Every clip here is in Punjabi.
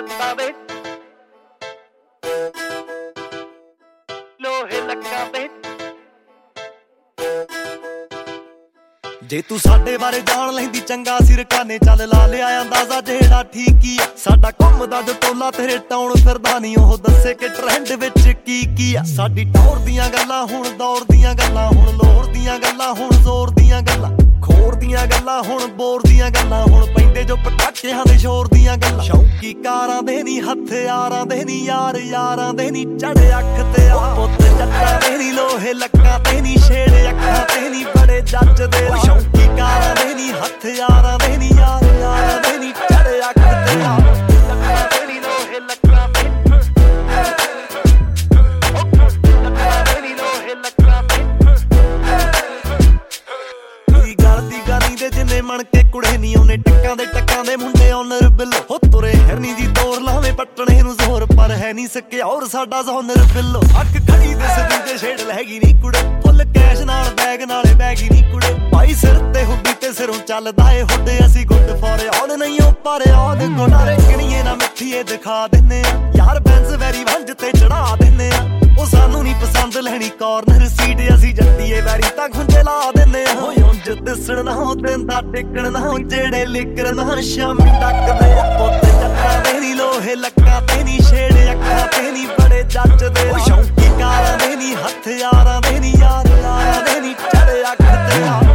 ਲੱਤਾਂ ਦੇ ਲੋਹੇ ਲੱਕਾਂ ਦੇ। ਜੇ ਤੂੰ ਸਾਡੇ ਬਾਰੇ ਜਾਣ ਲੈਂਦੀ ਚੰਗਾ ਸਿਰਕਾਨੇ ਚੱਲ ਲਾ ਲਿਆ ਅੰਦਾਜ਼ਾ ਜਿਹੜਾ ਠੀਕ ਹੀ ਆ। ਸਾਡਾ ਘੁੰਮਦਾ ਜੋ ਟੋਲਾ ਤੇਰੇ ਟਾਉਣ ਫਿਰਦਾ ਨਹੀਂ ਉਹ ਦੱਸੇ ਕਿ ਟ੍ਰੈਂਡ ਵਿੱਚ ਕੀ ਆ। ਸਾਡੀ ਟੌਰ ਦੀਆਂ ਗੱਲਾਂ ਹੁਣ ਦੌਰ ਦੀਆਂ ਗੱਲਾਂ, ਹੁਣ ਲੋਰ ਦੀਆਂ ਗੱਲਾਂ, ਹੁਣ ਜ਼ੋਰ ਦੀਆਂ ਗੱਲਾਂ, ਖੋਰ ਦੀਆਂ ਗੱਲਾਂ, ਹੁਣ ਬੋਰ ਦੀਆਂ ਗੱਲਾਂ, ਹੁਣ ਪੈਂਦੇ ਜੋ ਪਟਾਕਿਆਂ ਦੇ ਸ਼ੋਰ ਦੀਆਂ ਗੱਲਾਂ। ਸ਼ੌਂਕੀ ਕਾਰਾਂ ਦੇ ਨੀ ਹਥਿਆਰਾਂ ਦੇ ਨੀ ਯਾਰ ਯਾਰਾਂ ਦੇ ਨੀ ਚੜੇ ਅੱਖ ਤੇ ਆ ਪੁੱਤ ਜੱਟਾਂ ਦੇ ਨੀ ਲੋਹੇ ਲੱਕਾਂ ਤੇ ਨੀ ਛੇੜੇ ਅੱਖਾਂ ਤੇ ਨੀ ਬੜੇ ਜੱਜ ਦੇ। ਸ਼ੌਂਕੀ ਕਾਰਾਂ ਦੇ ਨੀ ਹਥਿਆਰਾਂ ਦੇ ਨੀ ਯਾਰ ਯਾਰਾਂ ਦੇ ਨੀ ਚੜੇ ਅੱਖ ਤੇ ਆ ਲੱਤਾਂ ਦੇ ਨੀ ਲੋਹੇ ਲੱਕਾਂ ਦੇ ਲੱਤਾਂ ਦੇ ਨੀ ਲੋਹੇ ਲੱਕਾਂ ਦੇ। ਜਿੰਨੇ ਮਣ ਕੇ ਕੁੜੇ ਨੀ ਉਹਨੇ ਟੱਕਾਂ ਦੇ ਮੁੰਡੇ ਓਨਰ ਬਿੱਲ ਹੋ ਤੁਰੇ ਹਰਨੀ ਦੀ ਦੌਰ ਲਾਵੇਂ ਪੱਟਣੇ ਨੂੰ ਜ਼ੋਰ ਪਰ ਹੈ ਨੀ ਸਕਿਆ ਔਰ ਸਾਡਾ ਜ਼ੋਨਰ ਬਿੱਲੋ। ਅੱਖ ਖੜੀ ਦੇ ਸਦੀ ਤੇ ਛੇੜ ਲੈਗੀ ਨੀ ਕੁੜੇ ਫੁੱਲ ਕੈਸ਼ ਨਾਲ ਬੈਗ ਨਾਲੇ ਬੈਗੀ ਨੀ ਕੁੜੇ ਭਾਈ ਸਿਰ ਤੇ ਹੁੱਡੀ ਤੇ ਸਿਰੋਂ ਚੱਲਦਾ ਏ ਹੁੱਡੇ ਅਸੀਂ ਗੁੱਡ ਫੋਰ ਆਨ ਨਹੀਂ ਉਹ ਪਰ ਆਨ ਗੋਡਾਰੇ ਕਿਣੀਏ ਨਾ ਮਿੱਠੀਏ ਦਿਖਾ ਦਿੰਨੇ ਆ ਯਾਰ ਬੈਂਸ ਵੈਰੀ ਵੰਜ ਤੇ ਚੜਾ ਦਿੰਨੇ ਆ। ਉਹ ਸਾਨੂੰ ਨੀ ਪਸੰਦ ਲੈਣੀ ਕਾਰਨਰ ਸੀਟ ਅਸੀਂ ਜੱਟੀਏ ਵੈਰੀ ਤਾਂ ਖੁੰਝੇ ਲਾ ਦਿੰਨੇ ਆ। ਓਏ ਉਂਝ ਦਿਸਣ ਨਾ ਦਿੰਦਾ ਟਿਕਣ ਨਾ ਜਿਹੜੇ ਲਿਕਰ ਨਾ ਸ਼ਾਮੀ ਡੱਕਦੇ ਆ ਪੁੱਤ ਜੱਟਾਂ ਦੇ ਨੀ ਲੋਹੇ ਲੱਕਾਂ ਤੇ ਨੀ ਛੇੜੇ ਅੱਖਾਂ ਤੇ ਨੀ ਬੜੇ ਜੱਜ ਦੇ। ਸ਼ੌਂਕੀ ਕਾਰਾਂ ਦੇ ਨੀ ਹਥਿਆਰਾਂ ਦੇ ਨੀ ਯਾਰ ਯਾਰਾਂ ਦੇ ਨੀ ਚੜੇ ਅੱਖ ਤੇ ਆ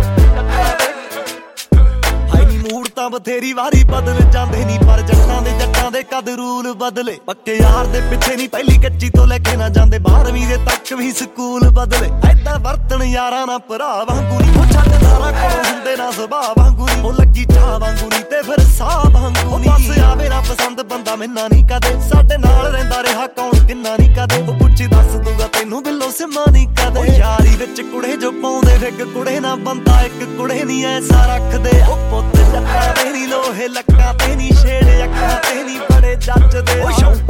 ਹਾਈ ਨੀ ਮੂਡ ਤਾਂ ਬਥੇਰੀ ਵਾਰੀ ਬਦਲ ਜਾਂਦੇ ਨੀ ਪਰ ਜੱਟਾਂ ਦੇ ਕਦ ਰੂਲ ਬਦਲੇ। ਪੱਕੇ ਯਾਰ ਦੇ ਪਿੱਛੇ ਨੀ ਪਹਿਲੀ ਕੱਚੀ ਤੋਂ ਲੈ ਕੇ ਨਾ ਜਾਂਦੇ 12ਵੀਂ ਦੇ ਤੱਕ ਵੀ ਸਕੂਲ ਬਦਲੇ। ਐਦਾਂ ਵਰਤਣ ਯਾਰਾਂ ਨਾ ਭਰਾ ਵਾਂਗੂ ਨੀ ਉਹ ਛੱਡਦਾਰਾ ਕੋਲ ਹੁੰਦੇ ਨਾ ਸੁਭਾਅ ਵਾਂਗੂ ਨੀ ਉਹ ਲੱਗੀ ਚਾਹ ਵਾਂਗੂ ਨੀ ਤੇ ਫਿਰ ਸਾਹ ਵਾਂਗੂ ਨੀ। ਬਸ ਆਵੇ ਨਾ ਪਸੰਦ ਬੰਦਾ ਮੈਨਾਂ ਨੀ ਕਦੇ ਸਾਡੇ ਨਾਲ ਰਹਿੰਦਾ ਰਿਹਾ ਕੌਣ ਕਿੰਨਾ ਨੀ ਕਦੇ ਉਹ ਪੁੱਛੀ ਦੱਸ ਦੂਗਾ ਤੈਨੂੰ ਬਿੱਲੋ ਸਿਮਾ ਨੀ ਕਦੇ। ਯਾਰੀ ਵਿੱਚ ਕੁੜੇ ਜੋ ਪਾਉਂਦੇ ਫਿੱਕ ਕੁੜੇ ਨਾ ਬੰਦਾ ਇੱਕ ਕੁੜੇ ਨੀ ਐਸਾ ਰੱਖਦੇ। ਉਹ ਪੁੱਤ ਜੱਟਾਂ ਦੇ ਨੀ ਲੋਹੇ ਲੱਕਾਂ ਤੇ ਨੀ ਛੇੜੇ ਅੱਖਾਂ ਤੇ ਨੀ ਬੜੇ ਜੱਜ ਦੇ।